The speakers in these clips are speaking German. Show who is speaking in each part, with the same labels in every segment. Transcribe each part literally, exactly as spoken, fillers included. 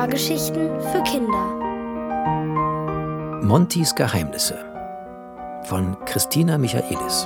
Speaker 1: Hörgeschichten für Kinder.
Speaker 2: Montys Geheimnisse von Christina Michaelis.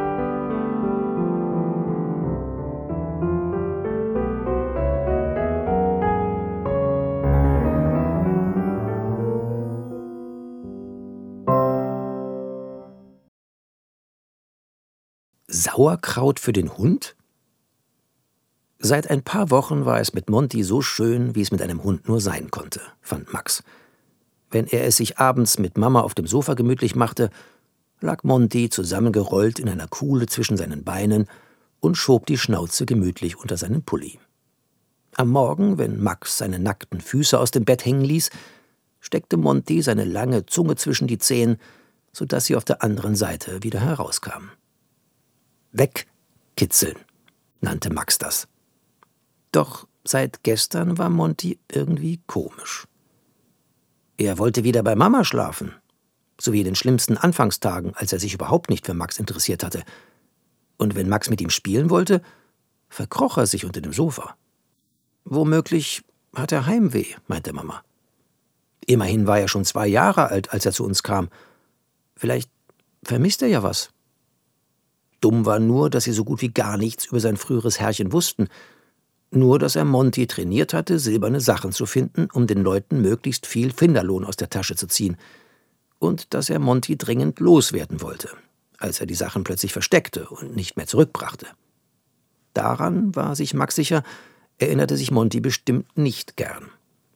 Speaker 2: Sauerkraut für den Hund? Seit ein paar Wochen war es mit Monty so schön, wie es mit einem Hund nur sein konnte, fand Max. Wenn er es sich abends mit Mama auf dem Sofa gemütlich machte, lag Monty zusammengerollt in einer Kuhle zwischen seinen Beinen und schob die Schnauze gemütlich unter seinen Pulli. Am Morgen, wenn Max seine nackten Füße aus dem Bett hängen ließ, steckte Monty seine lange Zunge zwischen die Zehen, sodass sie auf der anderen Seite wieder herauskam. Wegkitzeln, nannte Max das. Doch seit gestern war Monty irgendwie komisch. Er wollte wieder bei Mama schlafen, so wie in den schlimmsten Anfangstagen, als er sich überhaupt nicht für Max interessiert hatte. Und wenn Max mit ihm spielen wollte, verkroch er sich unter dem Sofa. Womöglich hat er Heimweh, meinte Mama. Immerhin war er schon zwei Jahre alt, als er zu uns kam. Vielleicht vermisst er ja was. Dumm war nur, dass sie so gut wie gar nichts über sein früheres Herrchen wussten. Nur, dass er Monty trainiert hatte, silberne Sachen zu finden, um den Leuten möglichst viel Finderlohn aus der Tasche zu ziehen. Und dass er Monty dringend loswerden wollte, als er die Sachen plötzlich versteckte und nicht mehr zurückbrachte. Daran war sich Max sicher, erinnerte sich Monty bestimmt nicht gern.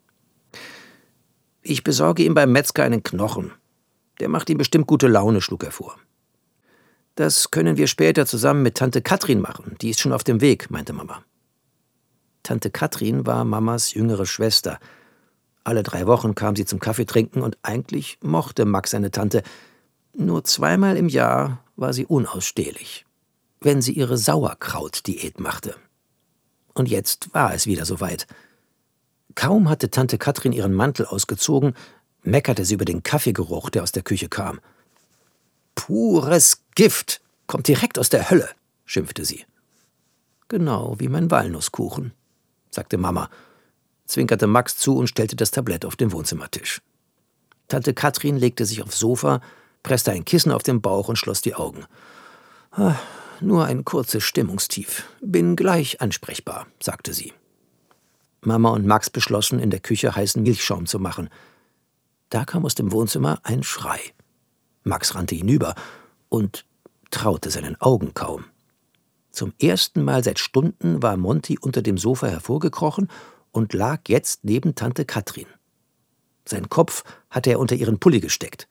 Speaker 2: »Ich besorge ihm beim Metzger einen Knochen. Der macht ihm bestimmt gute Laune«, schlug er vor. »Das können wir später zusammen mit Tante Katrin machen. Die ist schon auf dem Weg«, meinte Mama. Tante Katrin war Mamas jüngere Schwester. Alle drei Wochen kam sie zum Kaffeetrinken und eigentlich mochte Max seine Tante. Nur zweimal im Jahr war sie unausstehlich, wenn sie ihre Sauerkraut-Diät machte. Und jetzt war es wieder soweit. Kaum hatte Tante Katrin ihren Mantel ausgezogen, meckerte sie über den Kaffeegeruch, der aus der Küche kam. »Pures Gift, kommt direkt aus der Hölle«, schimpfte sie. »Genau wie mein Walnusskuchen«, sagte Mama, zwinkerte Max zu und stellte das Tablett auf den Wohnzimmertisch. Tante Katrin legte sich aufs Sofa, presste ein Kissen auf den Bauch und schloss die Augen. Ah, »nur ein kurzes Stimmungstief. Bin gleich ansprechbar«, sagte sie. Mama und Max beschlossen, in der Küche heißen Milchschaum zu machen. Da kam aus dem Wohnzimmer ein Schrei. Max rannte hinüber und traute seinen Augen kaum. Zum ersten Mal seit Stunden war Monty unter dem Sofa hervorgekrochen und lag jetzt neben Tante Katrin. Sein Kopf hatte er unter ihren Pulli gesteckt.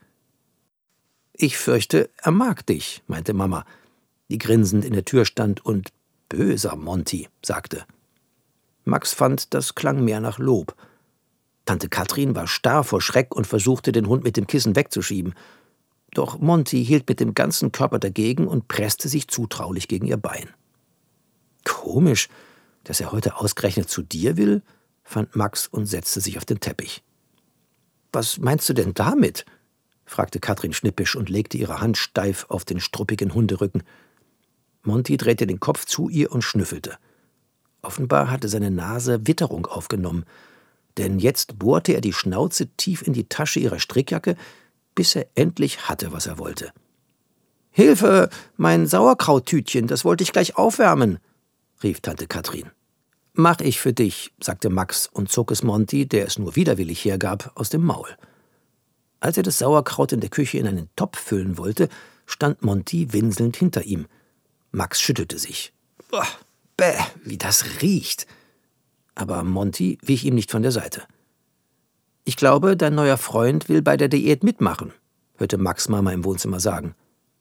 Speaker 2: »Ich fürchte, er mag dich«, meinte Mama, die grinsend in der Tür stand und »böser Monty«, sagte. Max fand, das klang mehr nach Lob. Tante Katrin war starr vor Schreck und versuchte, den Hund mit dem Kissen wegzuschieben. Doch Monty hielt mit dem ganzen Körper dagegen und presste sich zutraulich gegen ihr Bein. »Komisch, dass er heute ausgerechnet zu dir will«, fand Max und setzte sich auf den Teppich. »Was meinst du denn damit?«, fragte Katrin schnippisch und legte ihre Hand steif auf den struppigen Hunderücken. Monty drehte den Kopf zu ihr und schnüffelte. Offenbar hatte seine Nase Witterung aufgenommen, denn jetzt bohrte er die Schnauze tief in die Tasche ihrer Strickjacke, bis er endlich hatte, was er wollte. »Hilfe, mein Sauerkrauttütchen, das wollte ich gleich aufwärmen«, rief Tante Katrin. »Mach ich für dich«, sagte Max und zog es Monty, der es nur widerwillig hergab, aus dem Maul. Als er das Sauerkraut in der Küche in einen Topf füllen wollte, stand Monty winselnd hinter ihm. Max schüttelte sich. »Boah, bäh, wie das riecht!« Aber Monty wich ihm nicht von der Seite. »Ich glaube, dein neuer Freund will bei der Diät mitmachen«, hörte Max Mama im Wohnzimmer sagen.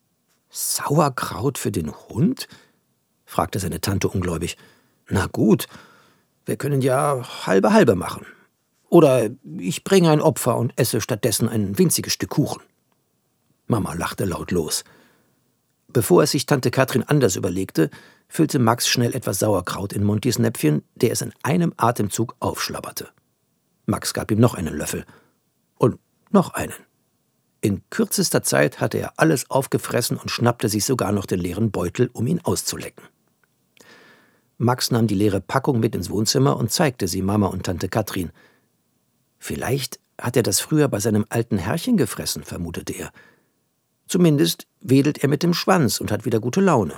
Speaker 2: »Sauerkraut für den Hund?«, fragte seine Tante ungläubig. »Na gut, wir können ja halbe halbe machen. Oder ich bringe ein Opfer und esse stattdessen ein winziges Stück Kuchen.« Mama lachte laut los. Bevor es sich Tante Katrin anders überlegte, füllte Max schnell etwas Sauerkraut in Montys Näpfchen, der es in einem Atemzug aufschlabberte. Max gab ihm noch einen Löffel. Und noch einen. In kürzester Zeit hatte er alles aufgefressen und schnappte sich sogar noch den leeren Beutel, um ihn auszulecken. Max nahm die leere Packung mit ins Wohnzimmer und zeigte sie Mama und Tante Katrin. Vielleicht hat er das früher bei seinem alten Herrchen gefressen, vermutete er. Zumindest wedelt er mit dem Schwanz und hat wieder gute Laune.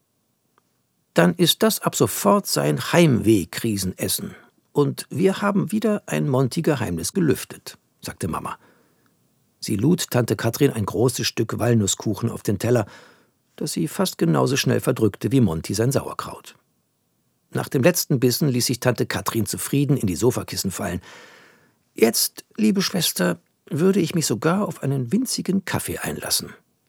Speaker 2: Dann ist das ab sofort sein Heimweh-Krisenessen. Und wir haben wieder ein Monty-Geheimnis gelüftet, sagte Mama. Sie lud Tante Katrin ein großes Stück Walnusskuchen auf den Teller, das sie fast genauso schnell verdrückte wie Monty sein Sauerkraut. Nach dem letzten Bissen ließ sich Tante Katrin zufrieden in die Sofakissen fallen. Jetzt, liebe Schwester, würde ich mich sogar auf einen winzigen Kaffee einlassen.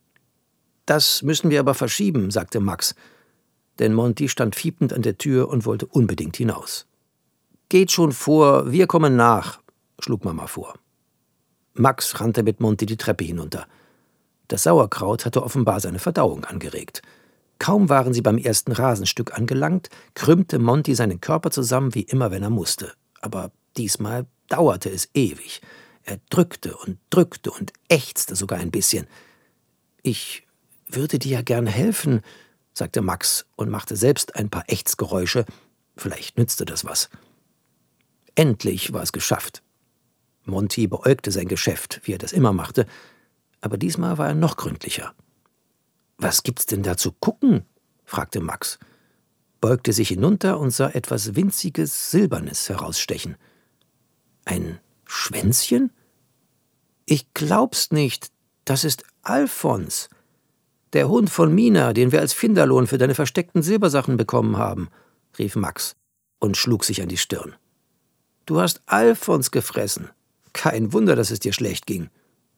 Speaker 2: Das müssen wir aber verschieben, sagte Max, denn Monty stand fiepend an der Tür und wollte unbedingt hinaus. Geht schon vor, wir kommen nach, schlug Mama vor. Max rannte mit Monty die Treppe hinunter. Das Sauerkraut hatte offenbar seine Verdauung angeregt. Kaum waren sie beim ersten Rasenstück angelangt, krümmte Monty seinen Körper zusammen, wie immer, wenn er musste. Aber diesmal dauerte es ewig. Er drückte und drückte und ächzte sogar ein bisschen. »Ich würde dir ja gern helfen«, sagte Max und machte selbst ein paar Ächzgeräusche. Vielleicht nützte das was. Endlich war es geschafft. Monty beäugte sein Geschäft, wie er das immer machte, aber diesmal war er noch gründlicher. »Was gibt's denn da zu gucken?« fragte Max, beugte sich hinunter und sah etwas Winziges, Silbernes herausstechen. »Ein Schwänzchen? Ich glaub's nicht, das ist Alfons, der Hund von Mina, den wir als Finderlohn für deine versteckten Silbersachen bekommen haben«, rief Max und schlug sich an die Stirn. »Du hast Alfons gefressen. Kein Wunder, dass es dir schlecht ging.«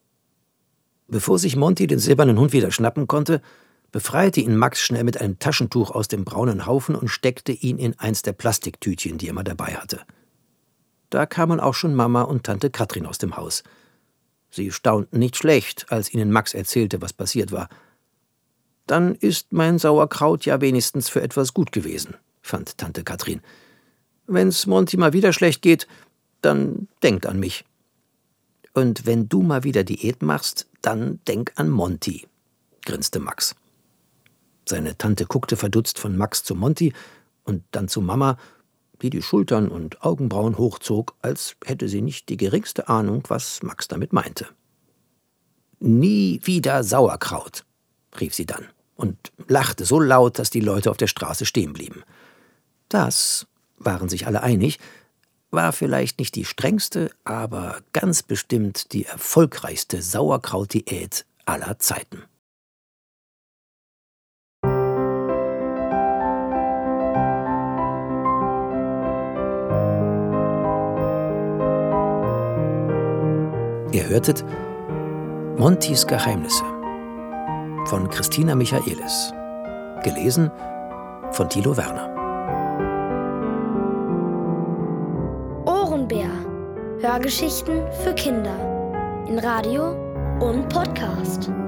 Speaker 2: Bevor sich Monty den silbernen Hund wieder schnappen konnte, befreite ihn Max schnell mit einem Taschentuch aus dem braunen Haufen und steckte ihn in eins der Plastiktütchen, die er immer dabei hatte. Da kamen auch schon Mama und Tante Katrin aus dem Haus. Sie staunten nicht schlecht, als ihnen Max erzählte, was passiert war. »Dann ist mein Sauerkraut ja wenigstens für etwas gut gewesen«, fand Tante Katrin. »Wenn's Monty mal wieder schlecht geht, dann denkt an mich. Und wenn du mal wieder Diät machst, dann denk an Monty«, grinste Max. Seine Tante guckte verdutzt von Max zu Monty und dann zu Mama, die die Schultern und Augenbrauen hochzog, als hätte sie nicht die geringste Ahnung, was Max damit meinte. »Nie wieder Sauerkraut«, rief sie dann und lachte so laut, dass die Leute auf der Straße stehen blieben. Das, waren sich alle einig, war vielleicht nicht die strengste, aber ganz bestimmt die erfolgreichste Sauerkraut-Diät aller Zeiten. Ihr hörtet Montys Geheimnisse von Christina Michaelis, gelesen von Thilo Werner.
Speaker 1: Ohrenbär. Hörgeschichten für Kinder in Radio und Podcast.